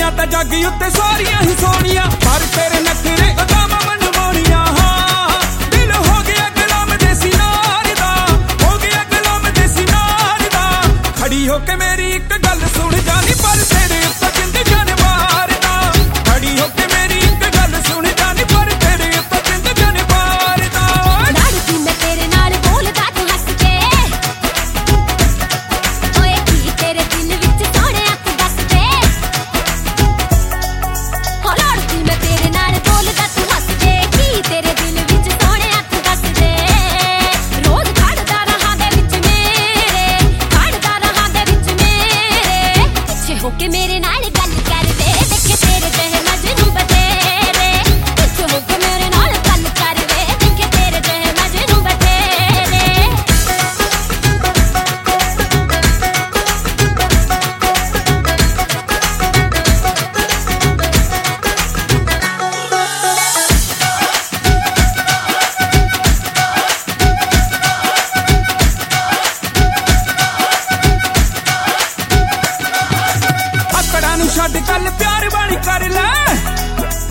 कुड़ियां तां जग उत्ते सारियां ही सोहणियां, पर तेरे नखरे अदाम मनवाणियां। हाँ दिल हो गया गुलाम देसी नार दा, हो गया गुलाम देसी नार दा। खड़ी होके मेरी एक गल सुन जानी, पर तेरे उत्ते जिंद जान मारदा। खड़ी होके मेरी एक गल सुन जानी, पर तेरे उत्ते जिंद जान मारदा। लड़की मैं तेरे नाल बोलदा तू हस के, ओए की तेरे दिल विच सोहणे तू दस दे। हो लड़की मैं तेरे नाल बोलदा तू हस के, की तेरे दिल विच सोहणे तू दस दे। रोज खड़दा रहां दे विच मेरे, खड़दा रहां दे विच मेरे, पिछे होके मेरे नाल गल कर दे। देखे तेरे जहे मजनू बतेरे, पिछे होके मेरे नाल गल कर दे। देखे तेरे जहे मजनू बतेरे। अकड़ां नूं छड्ड गल प्यार वाली कर ले,